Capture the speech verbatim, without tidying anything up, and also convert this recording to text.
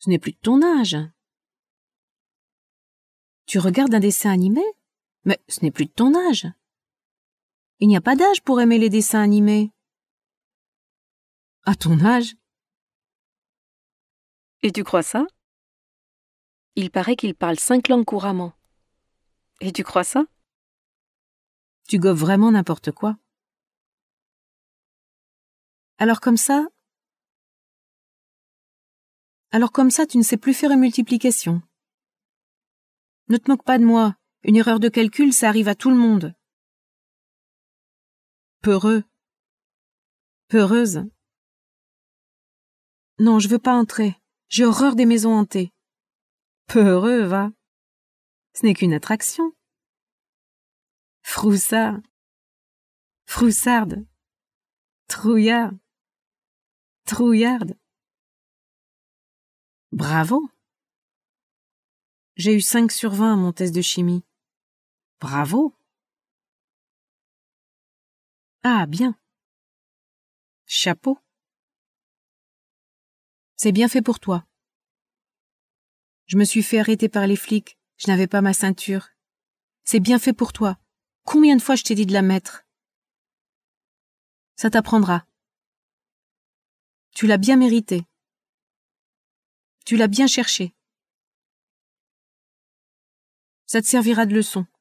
Ce n'est plus de ton âge. Tu regardes un dessin animé? Mais ce n'est plus de ton âge. Il n'y a pas d'âge pour aimer les dessins animés. À ton âge? Et tu crois ça? Il paraît qu'il parle cinq langues couramment. Et tu crois ça? Tu gobes vraiment n'importe quoi. Alors comme ça, alors comme ça, tu ne sais plus faire une multiplication. Ne te moque pas de moi. Une erreur de calcul, ça arrive à tout le monde. Peureux. Peureuse. Non, je veux pas entrer. J'ai horreur des maisons hantées. Peureux, va. Ce n'est qu'une attraction. Froussard. Froussarde. Trouillard. Trouillarde. Bravo. J'ai eu cinq sur vingt à mon test de chimie. Bravo. Ah, bien. Chapeau. C'est bien fait pour toi. Je me suis fait arrêter par les flics. Je n'avais pas ma ceinture. C'est bien fait pour toi. Combien de fois je t'ai dit de la mettre? Ça t'apprendra. Tu l'as bien mérité. Tu l'as bien cherché. Ça te servira de leçon.